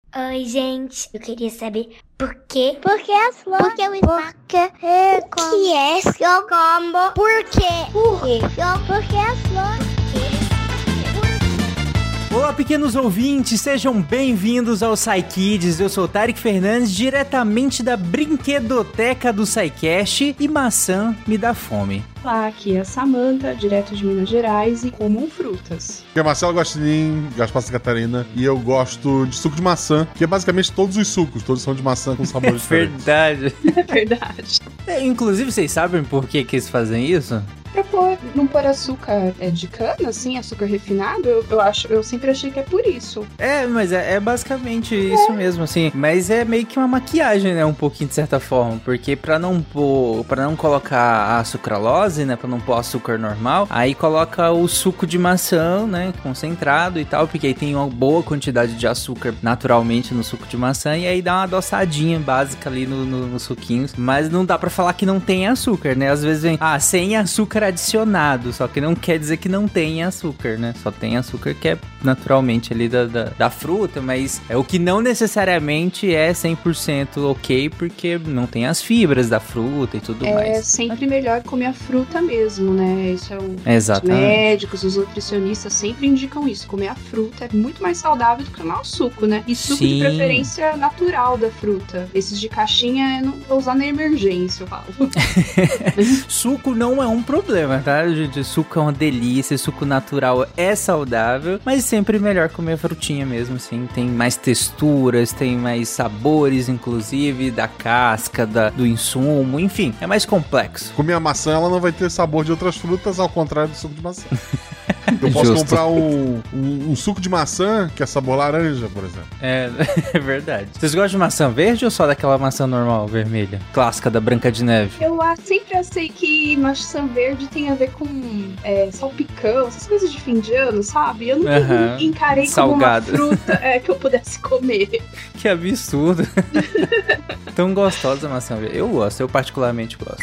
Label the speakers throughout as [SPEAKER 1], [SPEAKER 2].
[SPEAKER 1] Oi, gente. Eu queria saber por quê?
[SPEAKER 2] Por que as flores?
[SPEAKER 1] Por que o espaço?
[SPEAKER 2] Por que é seu combo?
[SPEAKER 1] Por quê?
[SPEAKER 2] Por que as flores?
[SPEAKER 3] Olá, pequenos ouvintes, sejam bem-vindos ao SciKids. Eu sou o Tarek Fernandes, diretamente da Brinquedoteca do SciCast, e maçã me dá fome.
[SPEAKER 4] Olá, aqui é a Samantha, direto de Minas Gerais, e comam frutas.
[SPEAKER 5] Aqui é Marcelo Gostinin, Gaspar Santa Catarina, e eu gosto de suco de maçã, que é basicamente todos os sucos, todos são de maçã com sabores diferentes.
[SPEAKER 3] Verdade.
[SPEAKER 4] É verdade.
[SPEAKER 3] Inclusive, vocês sabem por que eles fazem isso?
[SPEAKER 4] Pra não pôr açúcar de cana, assim, açúcar refinado, eu sempre achei que é por isso.
[SPEAKER 3] Mas é basicamente isso mesmo, assim. Mas é meio que uma maquiagem, né, um pouquinho de certa forma, porque pra não colocar a sucralose, né, pra não pôr açúcar normal, aí coloca o suco de maçã, né, concentrado e tal, porque aí tem uma boa quantidade de açúcar naturalmente no suco de maçã, e aí dá uma adoçadinha básica ali nos suquinhos, mas não dá pra falar que não tem açúcar, né, às vezes vem, sem açúcar adicionado, só que não quer dizer que não tem açúcar, né? Só tem açúcar que é naturalmente ali da fruta, mas é o que não necessariamente é 100% ok, porque não tem as fibras da fruta e tudo mais.
[SPEAKER 4] É sempre melhor comer a fruta mesmo, né? Isso é os médicos, os nutricionistas sempre indicam isso. Comer a fruta é muito mais saudável do que tomar o suco, né? E suco de preferência natural da fruta. Esses de caixinha, eu não vou usar na emergência, eu falo.
[SPEAKER 3] Suco não é um problema, tá, gente? Suco é uma delícia, suco natural é saudável, mas sempre melhor comer frutinha mesmo, assim. Tem mais texturas, tem mais sabores, inclusive, da casca, do insumo, enfim, é mais complexo.
[SPEAKER 5] Comer a maçã, ela não vai ter sabor de outras frutas, ao contrário do suco de maçã. Eu posso comprar um suco de maçã que é sabor laranja, por exemplo.
[SPEAKER 3] É verdade. Vocês gostam de maçã verde ou só daquela maçã normal, vermelha? Clássica da Branca de Neve?
[SPEAKER 4] Eu sempre achei que maçã verde tem a ver com salpicão, essas coisas de fim de ano, sabe? Eu nunca encarei
[SPEAKER 3] salgado
[SPEAKER 4] como uma fruta que eu pudesse comer.
[SPEAKER 3] Que absurdo. Tão gostosa a maçã verde. Eu particularmente gosto.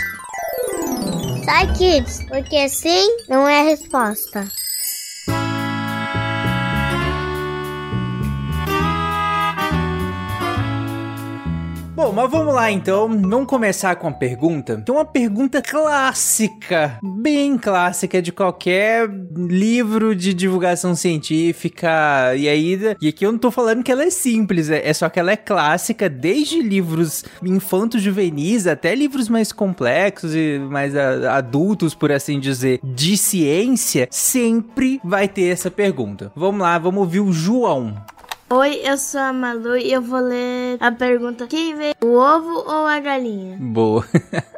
[SPEAKER 2] SciKids, porque sim não é a resposta.
[SPEAKER 3] Bom, mas vamos lá então, vamos começar com a pergunta. Tem uma pergunta clássica, bem clássica de qualquer livro de divulgação científica, e aqui eu não tô falando que ela é simples, é só que ela é clássica, desde livros infantos juvenis até livros mais complexos e mais adultos, por assim dizer, de ciência, sempre vai ter essa pergunta. Vamos lá, vamos ouvir o João.
[SPEAKER 6] Oi, eu sou a Malu e eu vou ler a pergunta: quem veio, o ovo ou a galinha?
[SPEAKER 3] Boa.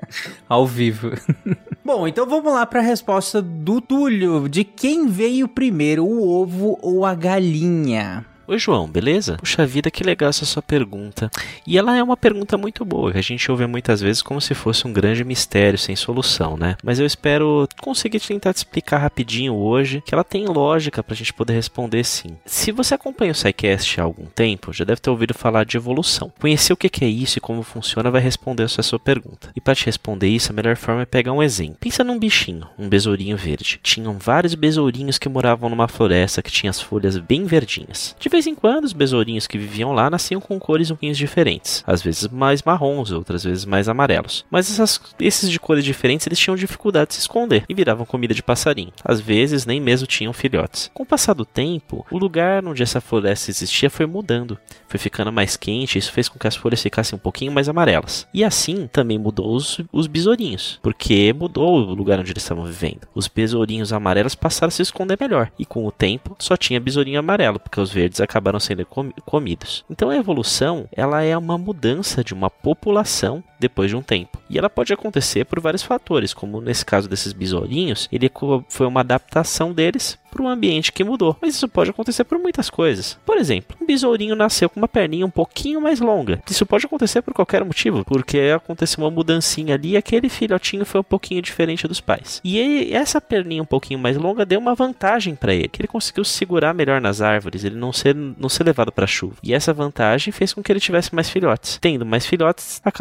[SPEAKER 3] Ao vivo. Bom, então vamos lá para a resposta do Túlio. De quem veio primeiro, o ovo ou a galinha?
[SPEAKER 7] Oi, João, beleza? Puxa vida, que legal essa sua pergunta. E ela é uma pergunta muito boa, que a gente ouve muitas vezes como se fosse um grande mistério sem solução, né? Mas eu espero conseguir tentar te explicar rapidinho hoje, que ela tem lógica pra gente poder responder sim. Se você acompanha o SciCast há algum tempo, já deve ter ouvido falar de evolução. Conhecer o que é isso e como funciona vai responder essa sua pergunta. E para te responder isso, a melhor forma é pegar um exemplo. Pensa num bichinho, um besourinho verde. Tinham vários besourinhos que moravam numa floresta que tinha as folhas bem verdinhas. De vez em quando, os besourinhos que viviam lá nasciam com cores um pouquinho diferentes. Às vezes mais marrons, outras vezes mais amarelos. Mas esses de cores diferentes, eles tinham dificuldade de se esconder e viravam comida de passarinho. Às vezes, nem mesmo tinham filhotes. Com o passar do tempo, o lugar onde essa floresta existia foi mudando. Foi ficando mais quente e isso fez com que as folhas ficassem um pouquinho mais amarelas. E assim, também mudou os besourinhos, porque mudou o lugar onde eles estavam vivendo. Os besourinhos amarelos passaram a se esconder melhor. E com o tempo, só tinha besourinho amarelo, porque os verdes acabaram sendo comidos. Então a evolução, ela é uma mudança de uma população depois de um tempo. E ela pode acontecer por vários fatores, como nesse caso desses besourinhos, foi uma adaptação deles para um ambiente que mudou. Mas isso pode acontecer por muitas coisas. Por exemplo, um besourinho nasceu com uma perninha um pouquinho mais longa. Isso pode acontecer por qualquer motivo, porque aconteceu uma mudancinha ali e aquele filhotinho foi um pouquinho diferente dos pais. E essa perninha um pouquinho mais longa deu uma vantagem para ele, que ele conseguiu se segurar melhor nas árvores, ele não ser levado para a chuva. E essa vantagem fez com que ele tivesse mais filhotes. Tendo mais filhotes, acabam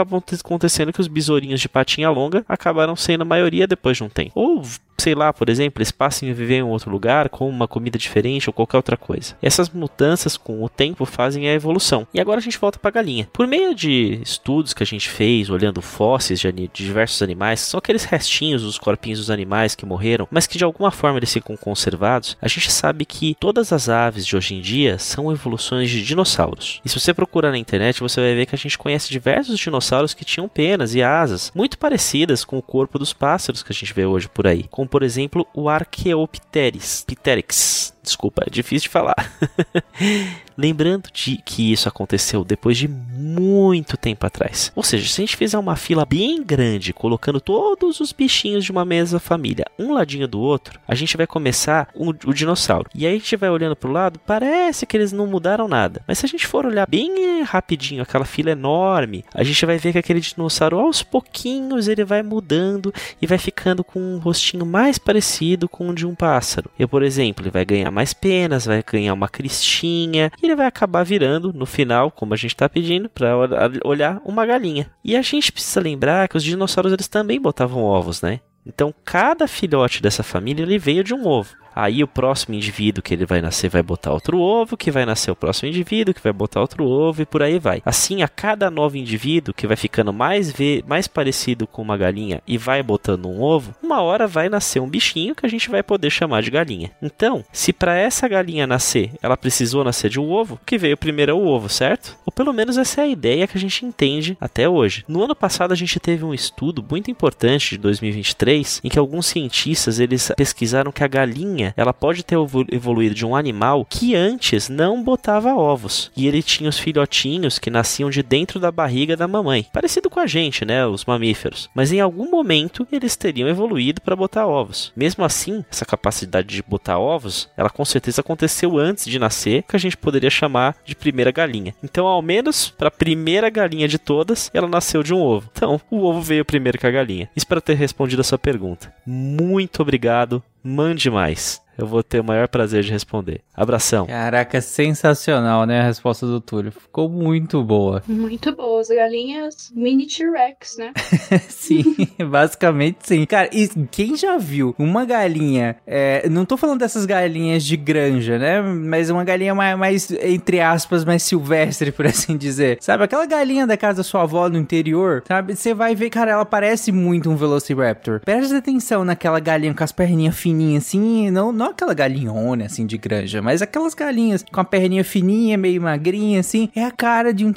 [SPEAKER 7] acontecendo que os besourinhos de patinha longa acabaram sendo a maioria depois de um tempo. Ou, sei lá, por exemplo, eles passam a viver em outro lugar com uma comida diferente ou qualquer outra coisa. Essas mudanças com o tempo fazem a evolução. E agora a gente volta para a galinha. Por meio de estudos que a gente fez, olhando fósseis de diversos animais, que são aqueles restinhos dos corpinhos dos animais que morreram, mas que de alguma forma eles ficam conservados, a gente sabe que todas as aves de hoje em dia são evoluções de dinossauros. E se você procurar na internet, você vai ver que a gente conhece diversos dinossauros que tinham penas e asas muito parecidas com o corpo dos pássaros que a gente vê hoje por aí, como por exemplo o Archaeopteryx. Desculpa, é difícil de falar. Lembrando que isso aconteceu depois de muito tempo atrás. Ou seja, se a gente fizer uma fila bem grande, colocando todos os bichinhos de uma mesma família, um ladinho do outro, a gente vai começar o dinossauro. E aí a gente vai olhando pro lado, parece que eles não mudaram nada. Mas se a gente for olhar bem rapidinho, aquela fila enorme, a gente vai ver que aquele dinossauro, aos pouquinhos, ele vai mudando e vai ficando com um rostinho mais parecido com o de um pássaro. Por exemplo, ele vai ganhar mais penas, vai ganhar uma cristinha, e ele vai acabar virando, no final, como a gente está pedindo, para olhar uma galinha. E a gente precisa lembrar que os dinossauros eles também botavam ovos, né? Então, cada filhote dessa família ele veio de um ovo. Aí o próximo indivíduo que ele vai nascer vai botar outro ovo, que vai nascer o próximo indivíduo, que vai botar outro ovo e por aí vai. Assim, a cada novo indivíduo que vai ficando mais parecido com uma galinha e vai botando um ovo, uma hora vai nascer um bichinho que a gente vai poder chamar de galinha. Então, se para essa galinha nascer, ela precisou nascer de um ovo, o que veio primeiro é o ovo, certo? Ou pelo menos essa é a ideia que a gente entende até hoje. No ano passado a gente teve um estudo muito importante de 2023, em que alguns cientistas eles pesquisaram que a galinha ela pode ter evoluído de um animal que antes não botava ovos. E ele tinha os filhotinhos que nasciam de dentro da barriga da mamãe. Parecido com a gente, né? Os mamíferos. Mas em algum momento eles teriam evoluído para botar ovos. Mesmo assim, essa capacidade de botar ovos, ela com certeza aconteceu antes de nascer, que a gente poderia chamar de primeira galinha. Então, ao menos para a primeira galinha de todas, ela nasceu de um ovo. Então, o ovo veio primeiro que a galinha. Espero ter respondido a sua pergunta. Muito obrigado. Mande mais. Eu vou ter o maior prazer de responder. Abração.
[SPEAKER 3] Caraca, sensacional, né? A resposta do Túlio. Ficou muito boa.
[SPEAKER 4] Muito boa. As galinhas mini T-Rex, né?
[SPEAKER 3] Sim, basicamente sim. Cara, e quem já viu uma galinha... não tô falando dessas galinhas de granja, né? Mas uma galinha mais, entre aspas, mais silvestre, por assim dizer. Sabe? Aquela galinha da casa da sua avó no interior, sabe? Você vai ver, cara, ela parece muito um Velociraptor. Presta atenção naquela galinha com as perninhas fininhas assim, não aquela galinhona, assim, de granja, mas aquelas galinhas com a perninha fininha, meio magrinha, assim, é a cara de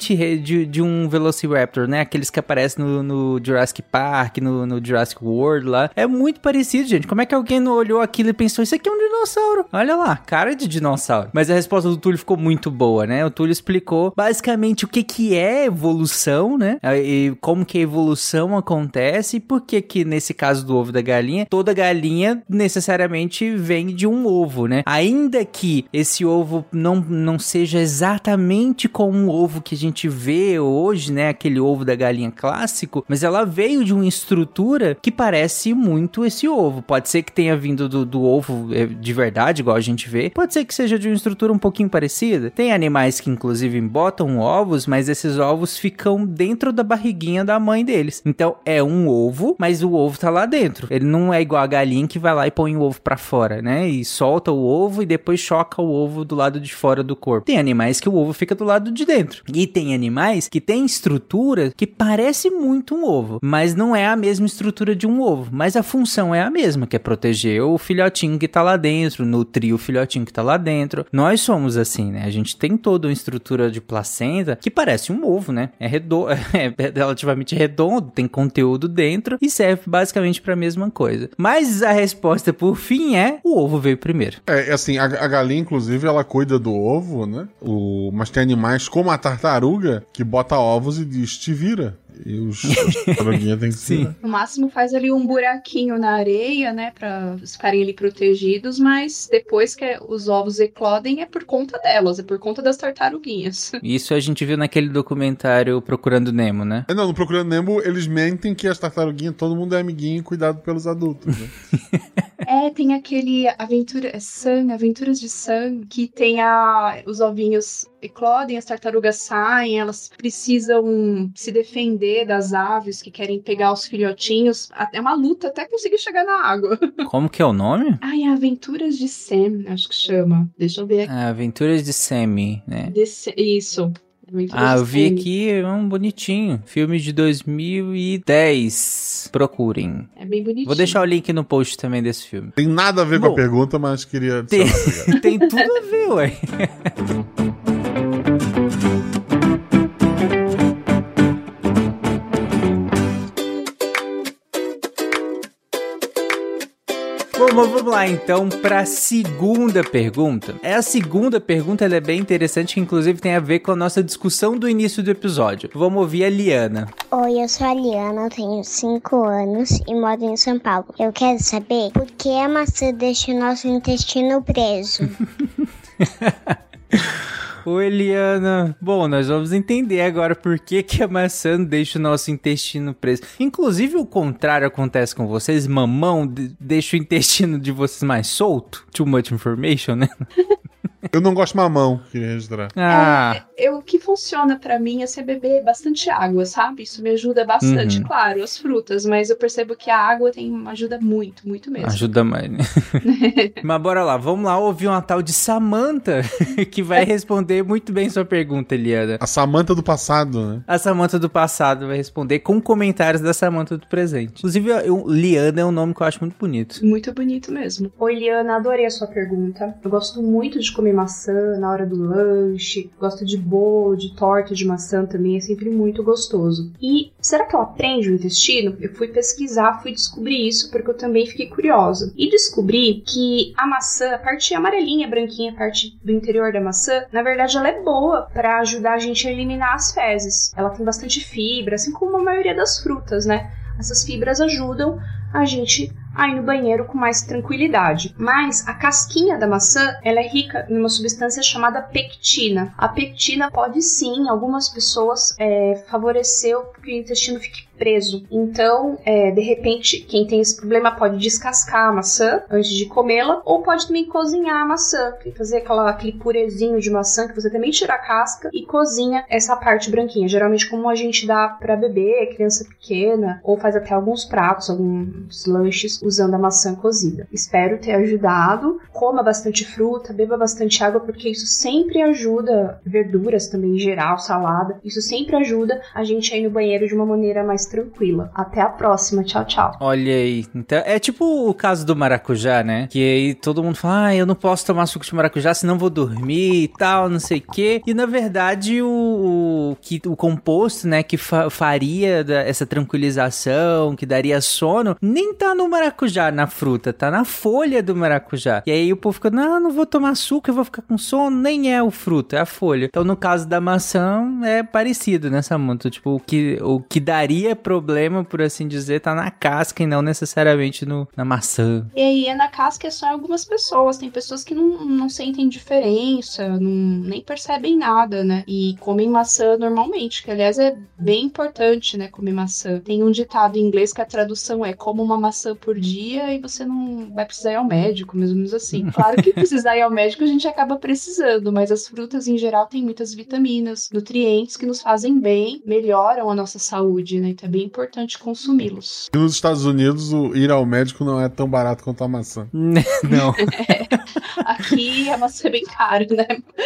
[SPEAKER 3] um Velociraptor, né? Aqueles que aparecem no Jurassic Park, no Jurassic World lá. É muito parecido, gente. Como é que alguém não olhou aquilo e pensou, isso aqui é um dinossauro? Olha lá, cara de dinossauro. Mas a resposta do Túlio ficou muito boa, né? O Túlio explicou basicamente o que é evolução, né? E como que a evolução acontece e por que nesse caso do ovo da galinha, toda galinha necessariamente vem de um ovo, né? Ainda que esse ovo não seja exatamente como um ovo que a gente vê hoje, né? Aquele ovo da galinha clássico, mas ela veio de uma estrutura que parece muito esse ovo. Pode ser que tenha vindo do ovo de verdade, igual a gente vê. Pode ser que seja de uma estrutura um pouquinho parecida. Tem animais que inclusive botam ovos, mas esses ovos ficam dentro da barriguinha da mãe deles. Então é um ovo, mas o ovo tá lá dentro. Ele não é igual a galinha que vai lá e põe o ovo pra fora, né? E solta o ovo e depois choca o ovo do lado de fora do corpo. Tem animais que o ovo fica do lado de dentro. E tem animais que tem estrutura que parece muito um ovo, mas não é a mesma estrutura de um ovo. Mas a função é a mesma, que é proteger o filhotinho que tá lá dentro, nutrir o filhotinho que tá lá dentro. Nós somos assim, né? A gente tem toda uma estrutura de placenta que parece um ovo, né? É relativamente redondo, tem conteúdo dentro e serve basicamente pra mesma coisa. Mas a resposta por fim é o ovo veio primeiro.
[SPEAKER 5] Assim, a galinha, inclusive, ela cuida do ovo, né? Mas tem animais como a tartaruga que bota ovos e diz, te vira. E os tartaruguinhas tem que ser.
[SPEAKER 4] No máximo faz ali um buraquinho na areia, né? Pra ficarem ali protegidos, mas depois que os ovos eclodem é por conta delas, é por conta das tartaruguinhas.
[SPEAKER 3] Isso a gente viu naquele documentário Procurando Nemo, né?
[SPEAKER 5] Não, no Procurando Nemo eles mentem que as tartaruguinhas, todo mundo é amiguinho e cuidado pelos adultos, né?
[SPEAKER 4] Tem aquele Aventuras de Sam, que tem os ovinhos eclodem, as tartarugas saem, elas precisam se defender das aves que querem pegar os filhotinhos. É uma luta até conseguir chegar na água.
[SPEAKER 3] Como que é o nome?
[SPEAKER 4] É Aventuras de Sam, acho que chama. Deixa eu ver aqui.
[SPEAKER 3] Aventuras de Sammy, né?
[SPEAKER 4] Isso.
[SPEAKER 3] Eu vi aqui, é um bonitinho. Filme de 2010. Procurem.
[SPEAKER 4] É bem bonitinho.
[SPEAKER 3] Vou deixar o link no post também desse filme.
[SPEAKER 5] Tem nada a ver com a pergunta, mas queria...
[SPEAKER 3] Tem tudo a ver, ué. Bom, vamos lá então para a segunda pergunta. A segunda pergunta ela é bem interessante, que inclusive tem a ver com a nossa discussão do início do episódio. Vamos ouvir a Liana.
[SPEAKER 2] Oi, eu sou a Liana, eu tenho 5 anos e moro em São Paulo. Eu quero saber por que a maçã deixa o nosso intestino preso.
[SPEAKER 3] Oi, Eliana. Bom, nós vamos entender agora por que a maçã deixa o nosso intestino preso. Inclusive, o contrário acontece com vocês. Mamão deixa o intestino de vocês mais solto. Too much information, né?
[SPEAKER 5] Eu não gosto de mamão, queria registrar.
[SPEAKER 4] O que funciona pra mim é você beber bastante água, sabe? Isso me ajuda bastante, claro, as frutas, mas eu percebo que a água ajuda muito, muito mesmo.
[SPEAKER 3] Ajuda mais, né? Mas bora lá, vamos lá ouvir uma tal de Samantha, que vai responder muito bem sua pergunta, Eliana.
[SPEAKER 5] A Samantha do passado, né?
[SPEAKER 3] A Samantha do passado vai responder com comentários da Samantha do presente. Inclusive, Liana é um nome que eu acho muito bonito.
[SPEAKER 4] Muito bonito mesmo. Oi, Liana, adorei a sua pergunta. Eu gosto muito de comer maçã na hora do lanche, gosto de bolo, de torta de maçã também, é sempre muito gostoso. E será que ela prende o intestino? Eu fui pesquisar, fui descobrir isso porque eu também fiquei curiosa. E descobri que a maçã, a parte amarelinha, branquinha, a parte do interior da maçã, na verdade ela é boa para ajudar a gente a eliminar as fezes. Ela tem bastante fibra, assim como a maioria das frutas, né? Essas fibras ajudam a gente a ir no banheiro com mais tranquilidade. Mas a casquinha da maçã, ela é rica em uma substância chamada pectina. A pectina pode sim, em algumas pessoas, favorecer que o intestino fique preso. Então, de repente, quem tem esse problema pode descascar a maçã antes de comê-la, ou pode também cozinhar a maçã, fazer aquele purezinho de maçã que você também tira a casca e cozinha essa parte branquinha. Geralmente como a gente dá para bebê, criança pequena, ou faz até alguns pratos, alguns lanches usando a maçã cozida. Espero ter ajudado. Coma bastante fruta, beba bastante água, porque isso sempre ajuda, verduras também em geral, salada, isso sempre ajuda a gente a ir no banheiro de uma maneira mais tranquila. Até a próxima, tchau, tchau.
[SPEAKER 3] Olha aí, então é tipo o caso do maracujá, né? Que aí todo mundo fala, eu não posso tomar suco de maracujá, senão vou dormir e tal, não sei o quê. E na verdade o composto, né, que faria essa tranquilização, que daria sono, nem tá no maracujá, na fruta, tá na folha do maracujá. E aí o povo fica, não vou tomar açúcar, eu vou ficar com sono, nem é o fruto, é a folha. Então no caso da maçã é parecido, né, Samantha? Tipo, o que daria problema, por assim dizer, tá na casca e não necessariamente na maçã.
[SPEAKER 4] E aí na casca é só em algumas pessoas, tem pessoas que não sentem diferença, nem percebem nada, né? E comem maçã normalmente, que aliás é bem importante, né, comer maçã. Tem um ditado em inglês que a tradução é coma uma maçã por dia e você não vai precisar ir ao médico, mais ou menos assim. Claro que precisar ir ao médico a gente acaba precisando, mas as frutas em geral têm muitas vitaminas, nutrientes que nos fazem bem, melhoram a nossa saúde, né? Então é bem importante consumi-los.
[SPEAKER 5] E nos Estados Unidos, ir ao médico não é tão barato quanto a maçã.
[SPEAKER 3] Não.
[SPEAKER 4] Aqui a maçã é bem cara, né?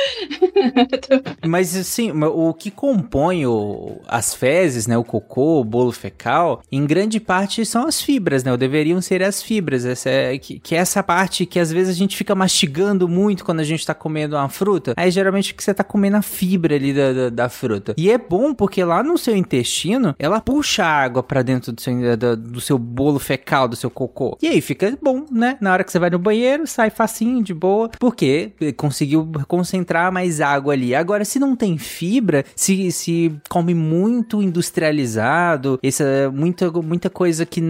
[SPEAKER 3] Mas assim, o que compõe as fezes, né, o cocô, o bolo fecal, em grande parte são as fibras, né, ou deveriam ser as fibras, que é essa parte que às vezes a gente fica mastigando muito quando a gente tá comendo uma fruta, aí geralmente que você tá comendo a fibra ali da fruta. E é bom porque lá no seu intestino, ela puxa água pra dentro do seu bolo fecal, do seu cocô. E aí fica bom, né, na hora que você vai no banheiro, sai facinho, de boa, porque conseguiu concentrar mais água ali. Agora, se não tem fibra, se come muito industrializado, muita coisa que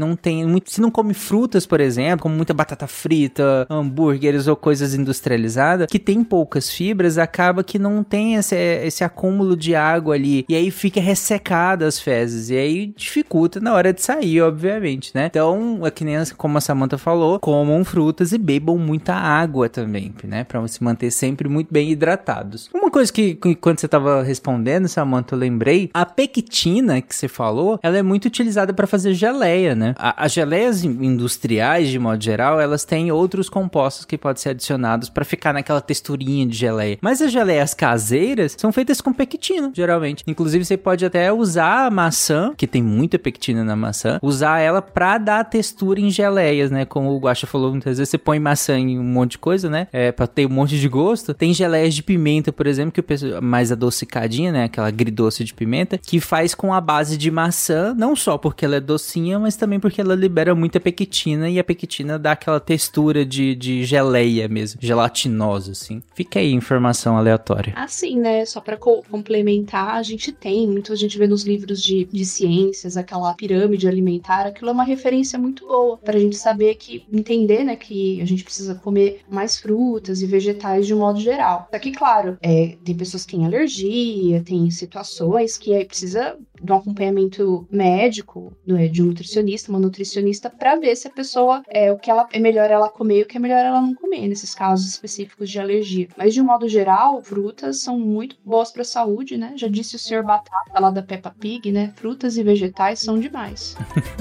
[SPEAKER 3] não tem muito, se não come frutas, por exemplo, como muita batata frita, hambúrgueres ou coisas industrializadas, que tem poucas fibras, acaba que não tem esse acúmulo de água ali, e aí fica ressecada as fezes, e aí dificulta na hora de sair, obviamente, né? Então, é que nem como a Samantha falou, comam frutas e bebam muita água também, né? Pra se manter sempre muito bem hidratados. Uma coisa que quando você tava respondendo, Samantha, eu lembrei, a pectina que você falou, ela é muito utilizada para fazer geleia, né? As geleias industriais, de modo geral, elas têm outros compostos que podem ser adicionados para ficar naquela texturinha de geleia. Mas as geleias caseiras são feitas com pectina, geralmente. Inclusive, você pode até usar a maçã, que tem muita pectina na maçã, usar ela pra dar textura em geleias, né? Como o Guaxa falou, muitas vezes você põe maçã em um monte de coisa, né? Pra ter um monte de gosto. Tem geleias de pimenta, por exemplo, que o pessoal mais adocicadinha, né? Aquela agridoce de pimenta, que faz com a base de maçã, não só porque ela é docinha, mas também porque ela libera muita pectina, e a pectina dá aquela textura de geleia mesmo, gelatinosa, assim. Fica aí, informação aleatória.
[SPEAKER 4] Assim, né? Só pra complementar, a gente vê nos livros de ciências, aquela pirâmide alimentar, aquilo é uma referência muito boa pra gente saber entender, né, que a gente precisa comer mais frutas e vegetais de um modo geral. Só que, claro, tem pessoas que têm alergia, tem situações que aí precisa de um acompanhamento médico, de um nutricionista, uma nutricionista, pra ver se a pessoa, o que é melhor ela comer e o que é melhor ela não comer, nesses casos específicos de alergia. Mas, de um modo geral, frutas são muito boas pra saúde, né? Já disse o Sr. Batata lá da Peppa Pig, né? Frutas e vegetais são demais.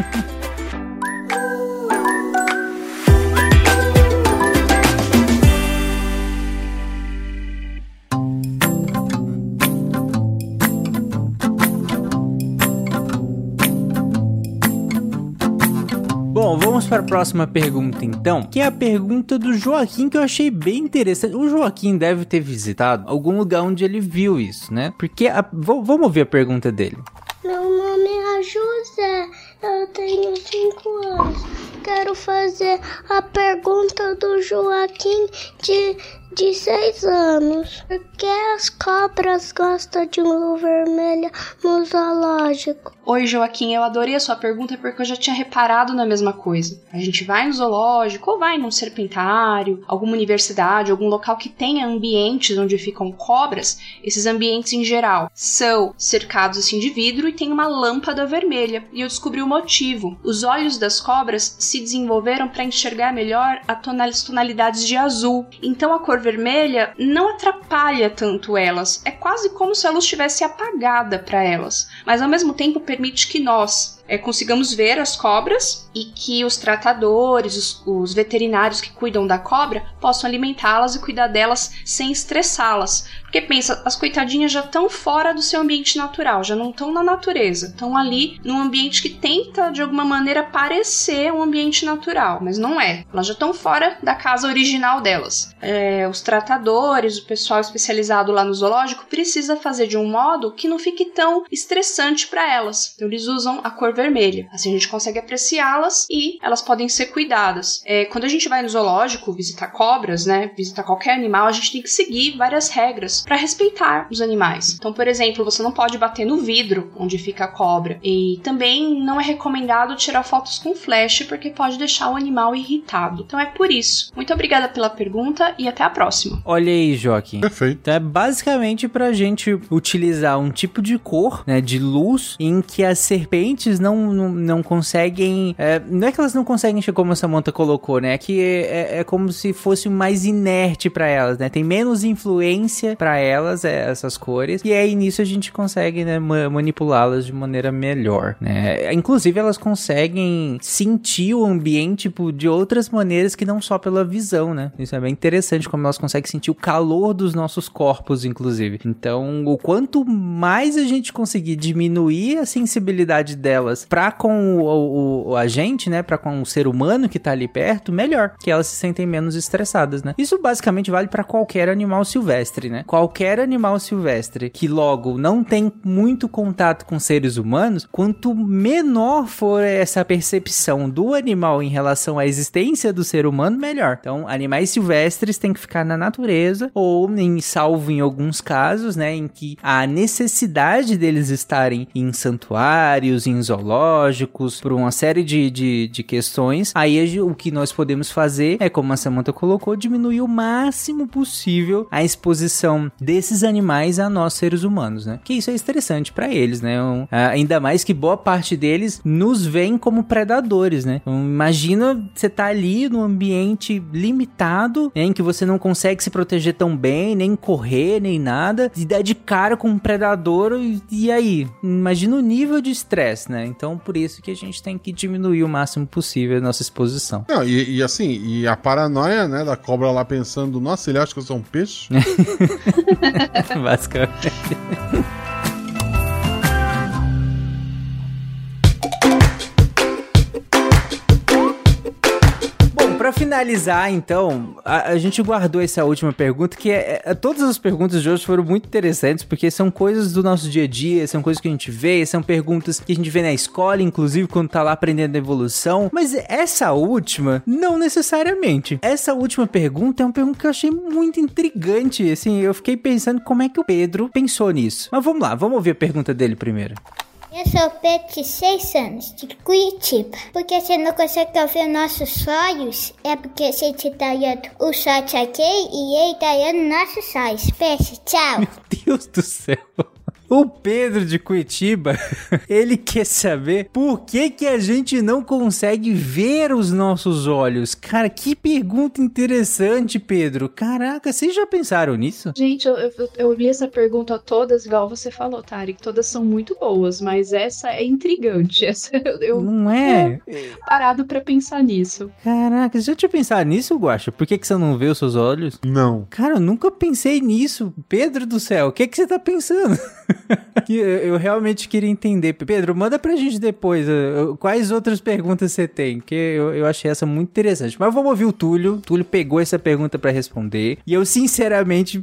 [SPEAKER 3] Bom, vamos para a próxima pergunta então, que é a pergunta do Joaquim, que eu achei bem interessante. O Joaquim deve ter visitado algum lugar onde ele viu isso, né? Porque, vamos ouvir a pergunta dele.
[SPEAKER 2] Meu nome é José, eu tenho 5 anos. Quero fazer a pergunta do Joaquim de 6 anos. Por que as cobras gostam de luz vermelha no zoológico?
[SPEAKER 4] Oi, Joaquim, eu adorei a sua pergunta porque eu já tinha reparado na mesma coisa. A gente vai no zoológico ou vai num serpentário, alguma universidade, algum local que tenha ambientes onde ficam cobras. Esses ambientes, em geral, são cercados assim de vidro e tem uma lâmpada vermelha. E eu descobri o motivo. Os olhos das cobras se desenvolveram para enxergar melhor as tonalidades de azul. Então a cor vermelha não atrapalha tanto elas. É quase como se a luz estivesse apagada para elas. Mas ao mesmo tempo permite que nós consigamos ver as cobras e que os tratadores, os veterinários que cuidam da cobra possam alimentá-las e cuidar delas sem estressá-las. Porque pensa, as coitadinhas já estão fora do seu ambiente natural, já não estão na natureza, estão ali num ambiente que tenta de alguma maneira parecer um ambiente natural, mas não é. Elas já estão fora da casa original delas. Os tratadores, o pessoal especializado lá no zoológico precisa fazer de um modo que não fique tão estressante para elas. Então eles usam a cor vermelha. Assim a gente consegue apreciá-las e elas podem ser cuidadas. Quando a gente vai no zoológico visitar cobras, né, visitar qualquer animal, a gente tem que seguir várias regras para respeitar os animais. Então, por exemplo, você não pode bater no vidro onde fica a cobra. E também não é recomendado tirar fotos com flash porque pode deixar o animal irritado. Então é por isso. Muito obrigada pela pergunta e até a próxima.
[SPEAKER 3] Olha aí, Joaquim.
[SPEAKER 5] Perfeito.
[SPEAKER 3] Então é basicamente pra gente utilizar um tipo de cor, né, de luz, em que as serpentes não conseguem... não é que elas não conseguem, como a Samantha colocou, né? É que é como se fosse mais inerte pra elas, né? Tem menos influência pra elas, essas cores. E aí, nisso, a gente consegue, né, manipulá-las de maneira melhor, né? Inclusive, elas conseguem sentir o ambiente, tipo, de outras maneiras que não só pela visão, né? Isso é bem interessante, como elas conseguem sentir o calor dos nossos corpos, inclusive. Então, o quanto mais a gente conseguir diminuir a sensibilidade delas pra com a gente, né? Pra com o ser humano que tá ali perto, melhor. Que elas se sentem menos estressadas, né? Isso basicamente vale pra qualquer animal silvestre, né? Qualquer animal silvestre que logo não tem muito contato com seres humanos, quanto menor for essa percepção do animal em relação à existência do ser humano, melhor. Então, animais silvestres têm que ficar na natureza, ou salvo em alguns casos, né, em que a necessidade deles estarem em santuários, em zoológicos, por uma série de de questões. Aí o que nós podemos fazer é, como a Samantha colocou, diminuir o máximo possível a exposição desses animais a nós seres humanos, né? Que isso é estressante pra eles, né? Ainda mais que boa parte deles nos veem como predadores, né? Então, imagina você tá ali num ambiente limitado, né, em que você não consegue se proteger tão bem, nem correr, nem nada, e dar de cara com um predador, e aí? Imagina o nível de estresse, né? Então, por isso que a gente tem que diminuir o máximo possível a nossa exposição.
[SPEAKER 5] Não, e a paranoia, né, da cobra lá pensando, nossa, ele acha que eu sou um peixe?
[SPEAKER 3] Basicamente. Pra finalizar, então, a gente guardou essa última pergunta, que todas as perguntas de hoje foram muito interessantes, porque são coisas do nosso dia a dia, são coisas que a gente vê, são perguntas que a gente vê na escola, inclusive quando tá lá aprendendo a evolução, mas essa última, não necessariamente. Essa última pergunta é uma pergunta que eu achei muito intrigante, assim, eu fiquei pensando como é que o Pedro pensou nisso. Mas vamos lá, vamos ouvir a pergunta dele primeiro.
[SPEAKER 2] Eu sou o Pedro, de 6 anos, de Curitiba. Porque você não consegue ouvir nossos olhos, é porque a gente tá olhando o shot aqui e ele tá olhando nossos olhos. Peixe, tchau.
[SPEAKER 3] Meu Deus do céu. O Pedro de Curitiba, ele quer saber por que a gente não consegue ver os nossos olhos. Cara, que pergunta interessante, Pedro. Caraca, vocês já pensaram nisso?
[SPEAKER 4] Gente, eu li essa pergunta todas, igual você falou, Tarek. Todas são muito boas, mas essa é intrigante. Essa
[SPEAKER 3] não é?
[SPEAKER 4] Parado pra pensar nisso.
[SPEAKER 3] Caraca, você já tinha pensado nisso, Guaxa? Por que você não vê os seus olhos?
[SPEAKER 5] Não.
[SPEAKER 3] Cara, eu nunca pensei nisso. Pedro do céu, o que você tá pensando? Eu realmente queria entender. Pedro, manda pra gente depois quais outras perguntas você tem, que eu achei essa muito interessante. Mas vamos ouvir o Túlio. O Túlio pegou essa pergunta pra responder. E eu, sinceramente,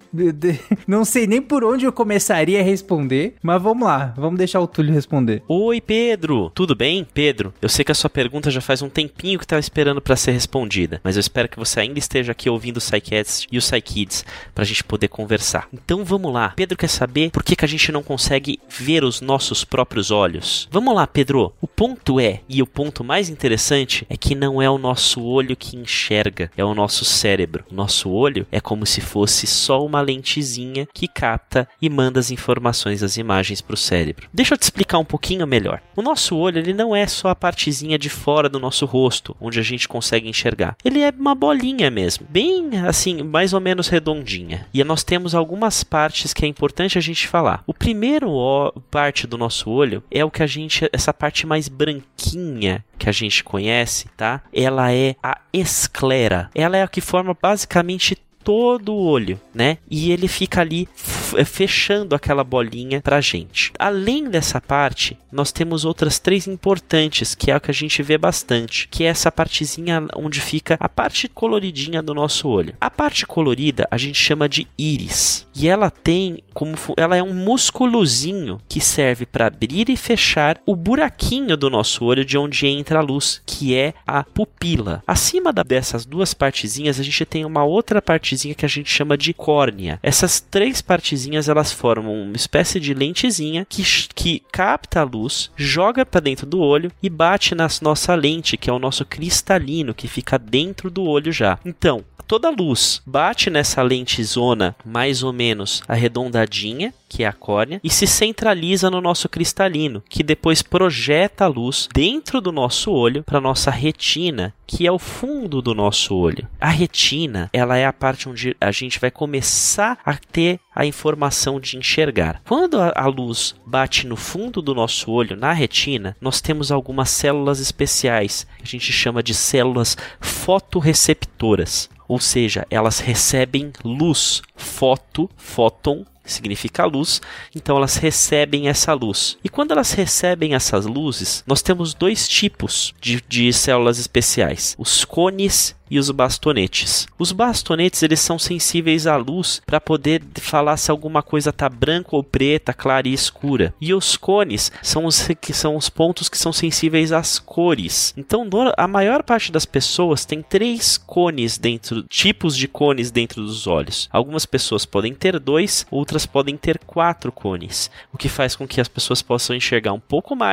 [SPEAKER 3] não sei nem por onde eu começaria a responder. Mas vamos lá, vamos deixar o Túlio responder.
[SPEAKER 7] Oi, Pedro. Tudo bem? Pedro, eu sei que a sua pergunta já faz um tempinho que tava esperando pra ser respondida. Mas eu espero que você ainda esteja aqui ouvindo o SciCast e o SciKids pra gente poder conversar. Então vamos lá. Pedro quer saber por que a gente não consegue ver os nossos próprios olhos. Vamos lá, Pedro. O ponto é, e o ponto mais interessante, é que não é o nosso olho que enxerga, é o nosso cérebro. O nosso olho é como se fosse só uma lentezinha que capta e manda as informações, as imagens para o cérebro. Deixa eu te explicar um pouquinho melhor. O nosso olho, ele não é só a partezinha de fora do nosso rosto, onde a gente consegue enxergar. Ele é uma bolinha mesmo, bem assim, mais ou menos redondinha. E nós temos algumas partes que é importante a gente falar. O primeiro parte do nosso olho é o que essa parte mais branquinha que a gente conhece, tá? Ela é a esclera. Ela é a que forma basicamente todo o olho, né? E ele fica ali fechando aquela bolinha pra gente. Além dessa parte, nós temos outras 3 importantes, que é o que a gente vê bastante, que é essa partezinha onde fica a parte coloridinha do nosso olho. A parte colorida a gente chama de íris, e ela tem ela é um músculozinho que serve para abrir e fechar o buraquinho do nosso olho de onde entra a luz, que é a pupila. Acima dessas 2 partezinhas a gente tem uma outra partezinha que a gente chama de córnea. Essas 3 partezinhas elas formam uma espécie de lentezinha que capta a luz, joga para dentro do olho e bate na nossa lente, que é o nosso cristalino, que fica dentro do olho já. Então, toda a luz bate nessa lentezona mais ou menos arredondadinha, que é a córnea, e se centraliza no nosso cristalino, que depois projeta a luz dentro do nosso olho para nossa retina, que é o fundo do nosso olho. A retina, ela é a parte onde a gente vai começar a ter a informação de enxergar. Quando a luz bate no fundo do nosso olho, na retina, nós temos algumas células especiais, que a gente chama de células fotorreceptoras. Ou seja, elas recebem luz. Fóton significa luz, então elas recebem essa luz. E quando elas recebem essas luzes, nós temos 2 tipos de células especiais, os cones e os bastonetes. Os bastonetes, eles são sensíveis à luz para poder falar se alguma coisa está branca ou preta, clara e escura. E os cones são os pontos que são sensíveis às cores. Então, a maior parte das pessoas tem 3 cones tipos de cones dentro dos olhos. Algumas pessoas podem ter 2, outras podem ter 4 cones, o que faz com que as pessoas possam enxergar um pouco mais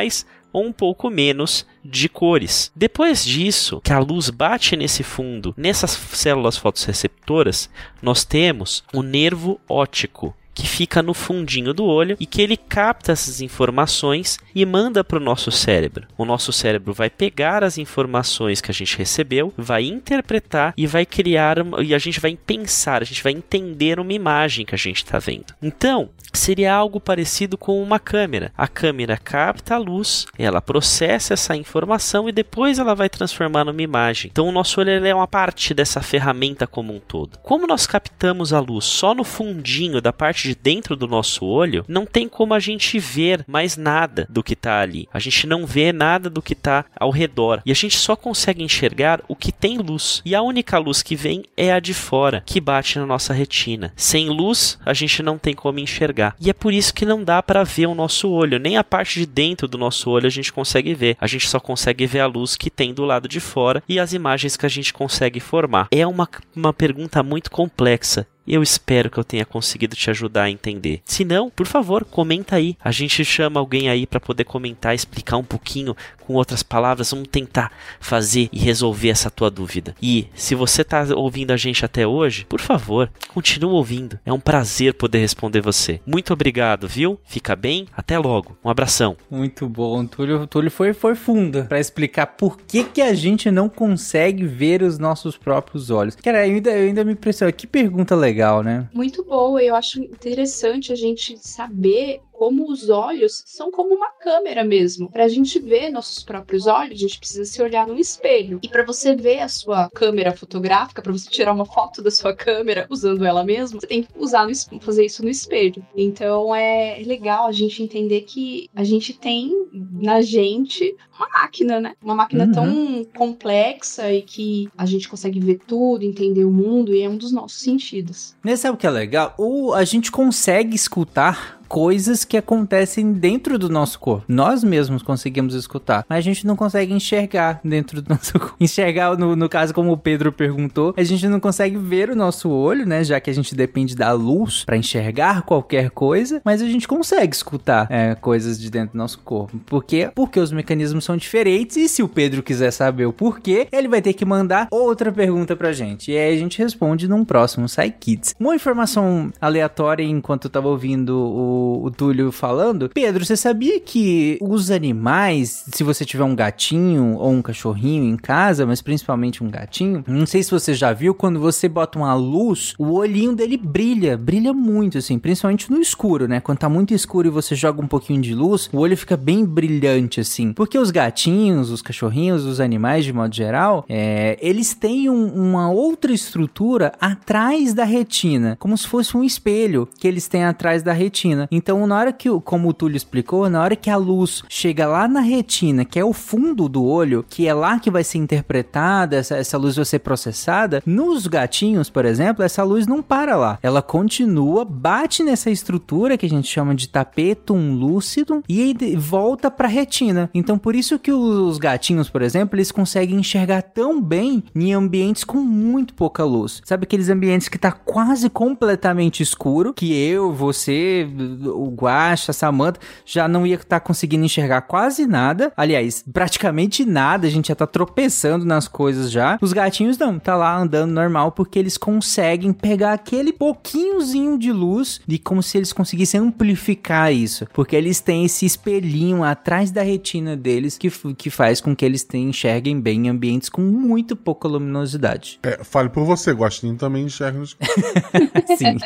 [SPEAKER 7] ou um pouco menos de cores. Depois disso, que a luz bate nesse fundo, nessas células fotorreceptoras, nós temos o nervo óptico, que fica no fundinho do olho e que ele capta essas informações e manda para o nosso cérebro. O nosso cérebro vai pegar as informações que a gente recebeu, vai interpretar e vai criar, e a gente vai pensar, a gente vai entender uma imagem que a gente está vendo. Então, seria algo parecido com uma câmera. A câmera capta a luz, ela processa essa informação e depois ela vai transformar numa imagem. Então, o nosso olho é uma parte dessa ferramenta como um todo. Como nós captamos a luz só no fundinho da parte de dentro do nosso olho, não tem como a gente ver mais nada do que está ali. A gente não vê nada do que está ao redor. E a gente só consegue enxergar o que tem luz. E a única luz que vem é a de fora, que bate na nossa retina. Sem luz, a gente não tem como enxergar. E é por isso que não dá para ver o nosso olho. Nem a parte de dentro do nosso olho a gente consegue ver. A gente só consegue ver a luz que tem do lado de fora e as imagens que a gente consegue formar. É uma pergunta muito complexa. Eu espero que eu tenha conseguido te ajudar a entender. Se não, por favor, comenta aí. A gente chama alguém aí para poder comentar, explicar um pouquinho com outras palavras. Vamos tentar fazer e resolver essa tua dúvida. E se você tá ouvindo a gente até hoje, por favor, continue ouvindo. É um prazer poder responder você. Muito obrigado, viu? Fica bem. Até logo. Um abração.
[SPEAKER 3] Muito bom. O Túlio foi fundo para explicar por que a gente não consegue ver os nossos próprios olhos. Cara, eu ainda me impressiona. Que pergunta legal. Legal, né?
[SPEAKER 4] Muito boa, eu acho interessante a gente saber como os olhos são como uma câmera mesmo. Pra gente ver nossos próprios olhos, a gente precisa se olhar no espelho. E pra você ver a sua câmera fotográfica, pra você tirar uma foto da sua câmera usando ela mesma, você tem que fazer isso no espelho. Então é legal a gente entender que a gente tem na gente uma máquina, né? Uma máquina tão complexa e que a gente consegue ver tudo, entender o mundo, e é um dos nossos sentidos.
[SPEAKER 3] Mas sabe o que é legal? A gente consegue escutar coisas que acontecem dentro do nosso corpo. Nós mesmos conseguimos escutar, mas a gente não consegue enxergar dentro do nosso corpo. Enxergar, no caso, como o Pedro perguntou, a gente não consegue ver o nosso olho, né? Já que a gente depende da luz para enxergar qualquer coisa, mas a gente consegue escutar coisas de dentro do nosso corpo. Por quê? Porque os mecanismos são diferentes, e se o Pedro quiser saber o porquê, ele vai ter que mandar outra pergunta pra gente. E aí a gente responde num próximo SciKids. Uma informação aleatória enquanto eu tava ouvindo o Túlio falando. Pedro, você sabia que os animais, se você tiver um gatinho ou um cachorrinho em casa, mas principalmente um gatinho, não sei se você já viu, quando você bota uma luz, o olhinho dele brilha muito, assim, principalmente no escuro, né? Quando tá muito escuro e você joga um pouquinho de luz, o olho fica bem brilhante, assim. Porque os gatinhos, os cachorrinhos, os animais, de modo geral, eles têm uma outra estrutura atrás da retina, como se fosse um espelho que eles têm atrás da retina. Então, na hora que, como o Túlio explicou, na hora que a luz chega lá na retina, que é o fundo do olho, que é lá que vai ser interpretada, essa luz vai ser processada, nos gatinhos, por exemplo, essa luz não para lá. Ela continua, bate nessa estrutura que a gente chama de tapetum lucidum e volta pra retina. Então, por isso que os gatinhos, por exemplo, eles conseguem enxergar tão bem em ambientes com muito pouca luz. Sabe aqueles ambientes que tá quase completamente escuro, que eu, você, o Guaxa, a Samantha, já não ia estar conseguindo enxergar quase nada. Aliás, praticamente nada, a gente já tá tropeçando nas coisas já. Os gatinhos não, tá lá andando normal, porque eles conseguem pegar aquele pouquinhozinho de luz e como se eles conseguissem amplificar isso, porque eles têm esse espelhinho atrás da retina deles que faz com que eles enxerguem bem em ambientes com muito pouca luminosidade.
[SPEAKER 5] Fale por você, Guaxinim também enxerga no escuro.
[SPEAKER 3] Sim.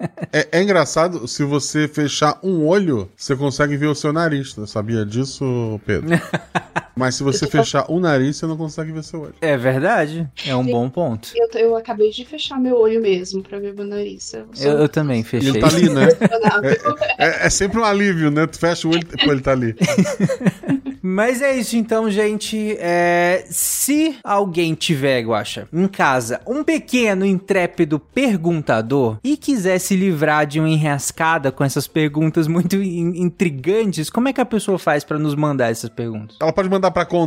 [SPEAKER 5] É engraçado, se você fechar um olho, você consegue ver o seu nariz. Você sabia disso, Pedro? Mas se você fechar o nariz, você não consegue ver seu olho.
[SPEAKER 3] É verdade, é um bom ponto.
[SPEAKER 4] Eu acabei de fechar meu olho mesmo pra ver meu nariz.
[SPEAKER 3] Eu também fechei.
[SPEAKER 5] Ele tá ali, né? É sempre um alívio, né? Tu fecha o olho e ele tá ali.
[SPEAKER 3] Mas é isso então, gente. Se alguém tiver, Guaxa, em casa, um pequeno intrépido perguntador e quiser se livrar de uma enrascada com essas perguntas muito intrigantes, como é que a pessoa faz pra nos mandar essas perguntas?
[SPEAKER 5] Ela pode mandar pra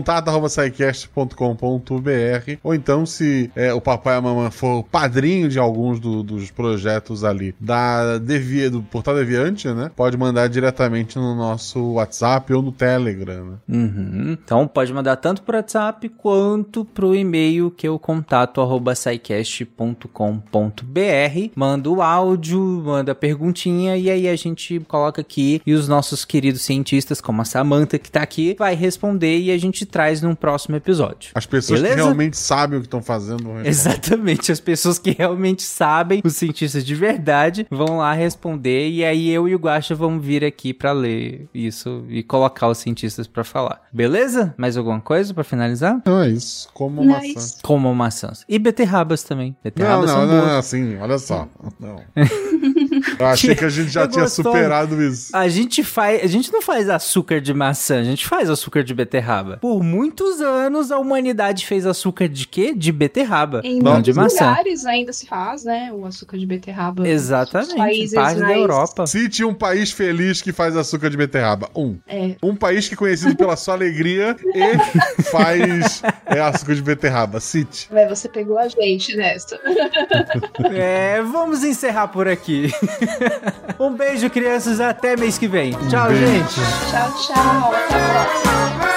[SPEAKER 5] contato@scicast.com.br, ou então, se o papai e a mamãe for padrinho de alguns dos projetos ali do Portal Deviante, né? Pode mandar diretamente no nosso WhatsApp ou no Telegram, né?
[SPEAKER 3] Então pode mandar tanto pro WhatsApp quanto pro e-mail, que é o contato@scicast.com.br. Manda o áudio, manda a perguntinha e aí a gente coloca aqui e os nossos queridos cientistas, como a Samantha que tá aqui, vai responder e a gente traz num próximo episódio.
[SPEAKER 5] As pessoas que realmente sabem o que estão fazendo.
[SPEAKER 3] Exatamente, as pessoas que realmente sabem, os cientistas de verdade, vão lá responder e aí eu e o Guaxa vamos vir aqui pra ler isso e colocar os cientistas pra falar. Beleza? Mais alguma coisa pra finalizar?
[SPEAKER 5] Não, é isso. Como maçãs.
[SPEAKER 3] Como maçãs. E beterrabas também. Beterrabas
[SPEAKER 5] não, assim, olha só. Não. Eu achei que a gente já tinha superado isso.
[SPEAKER 3] A gente não faz açúcar de maçã, a gente faz açúcar de beterraba. Por muitos anos a humanidade fez açúcar de quê? De beterraba, não de maçã.
[SPEAKER 4] Em lugares ainda se faz, né, o açúcar de beterraba.
[SPEAKER 3] Exatamente, parte da Europa.
[SPEAKER 5] Cite um país feliz que faz açúcar de beterraba. Um país que é conhecido pela sua alegria e faz açúcar de beterraba. Cite.
[SPEAKER 4] Você pegou a gente nessa.
[SPEAKER 3] Vamos encerrar por aqui. Um beijo, crianças, até mês que vem. Tchau, gente.
[SPEAKER 4] Tchau, tchau. Até a próxima.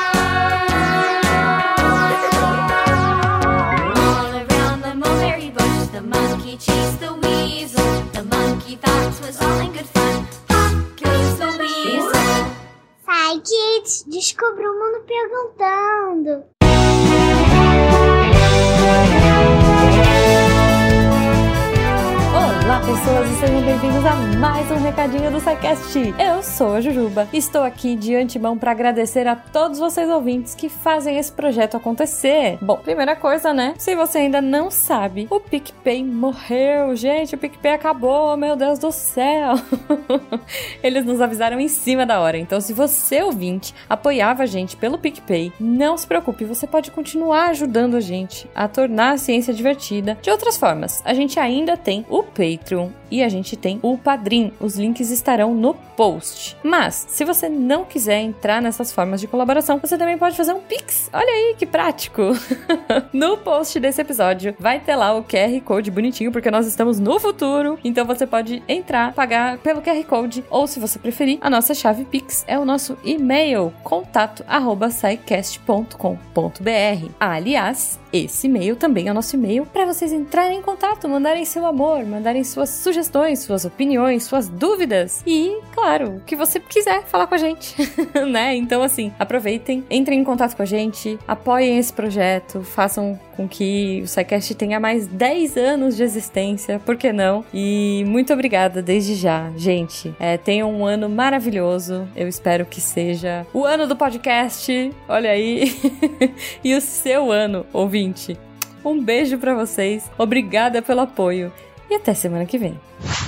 [SPEAKER 2] Sai, Kids, descubra o mundo perguntando.
[SPEAKER 8] Olá, pessoas, e sejam bem-vindos a mais um recadinho do SciCast. Eu sou a Jujuba. Estou aqui de antemão para agradecer a todos vocês ouvintes que fazem esse projeto acontecer. Bom, primeira coisa, né? Se você ainda não sabe, o PicPay morreu, gente. O PicPay acabou, meu Deus do céu. Eles nos avisaram em cima da hora. Então, se você, ouvinte, apoiava a gente pelo PicPay, não se preocupe, você pode continuar ajudando a gente a tornar a ciência divertida de outras formas. A gente ainda tem o Patreon e a gente tem o Padrim. Os links estarão no post. Mas, se você não quiser entrar nessas formas de colaboração, você também pode fazer um Pix. Olha aí, que prático! No post desse episódio vai ter lá o QR Code bonitinho, porque nós estamos no futuro. Então você pode entrar, pagar pelo QR Code, ou se você preferir, a nossa chave Pix é o nosso e-mail, contato@scicast.com.br. Aliás, esse e-mail também é o nosso e-mail para vocês entrarem em contato, mandarem seu amor, mandarem suas sugestões, suas opiniões, suas dúvidas e, claro, o que você quiser falar com a gente, né? Então, assim, aproveitem, entrem em contato com a gente, apoiem esse projeto, façam com que o SciCast tenha mais 10 anos de existência, por que não? E muito obrigada desde já, gente. Tenham um ano maravilhoso, eu espero que seja o ano do podcast, olha aí, e o seu ano, ouvinte. Um beijo pra vocês, obrigada pelo apoio e até semana que vem.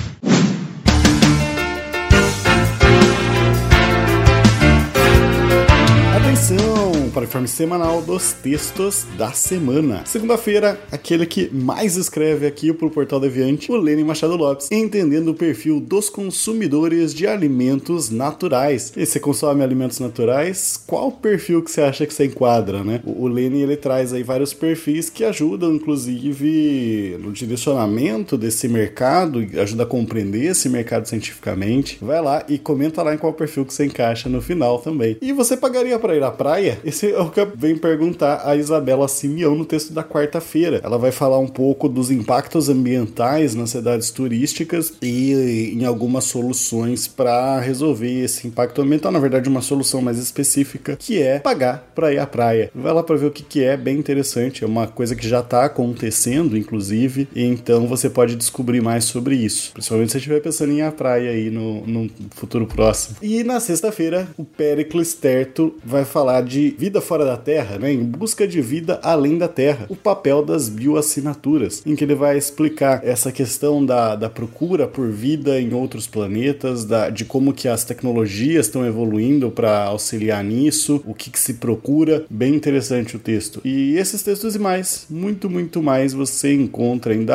[SPEAKER 9] Atenção para o informe semanal dos textos da semana. Segunda-feira, aquele que mais escreve aqui pro Portal Deviante, o Lênin Machado Lopes, entendendo o perfil dos consumidores de alimentos naturais. E você consome alimentos naturais? Qual perfil que você acha que você enquadra, né? O Lênin, ele traz aí vários perfis que ajudam, inclusive, no direcionamento desse mercado, ajuda a compreender esse mercado cientificamente. Vai lá e comenta lá em qual perfil que você encaixa no final também. E você pagaria para ir à praia? Esse é o que vem perguntar a Isabela Simeão no texto da quarta-feira. Ela vai falar um pouco dos impactos ambientais nas cidades turísticas e em algumas soluções para resolver esse impacto ambiental. Na verdade, uma solução mais específica, que é pagar para ir à praia. Vai lá para ver o que é, bem interessante. É uma coisa que já está acontecendo, inclusive, e então você pode descobrir mais sobre isso. Principalmente se você estiver pensando em ir à praia aí no futuro próximo. E na sexta-feira, o Péricles Terto vai falar de vida fora da Terra, né? Em busca de vida além da Terra. O papel das bioassinaturas, em que ele vai explicar essa questão da procura por vida em outros planetas, de como que as tecnologias estão evoluindo para auxiliar nisso, o que se procura. Bem interessante o texto. E esses textos e mais, muito mais, você encontra em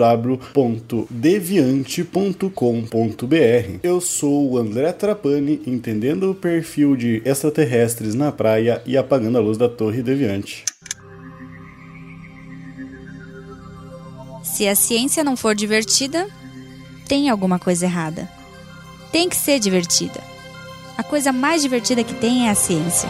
[SPEAKER 9] www.deviante.com.br. Eu sou o André Trapani, entendendo o perfil de extraterrestres na praia e apagando a luz da Torre Deviante.
[SPEAKER 10] Se a ciência não for divertida, tem alguma coisa errada. Tem que ser divertida. A coisa mais divertida que tem é a ciência.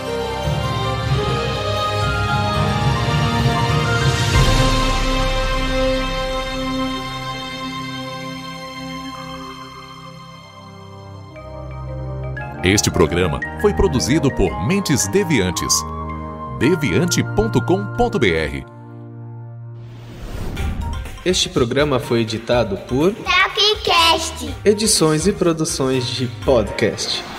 [SPEAKER 11] Este programa foi produzido por Mentes Deviantes. deviante.com.br.
[SPEAKER 12] Este programa foi editado por
[SPEAKER 1] Tapcast.
[SPEAKER 12] Edições e produções de podcast.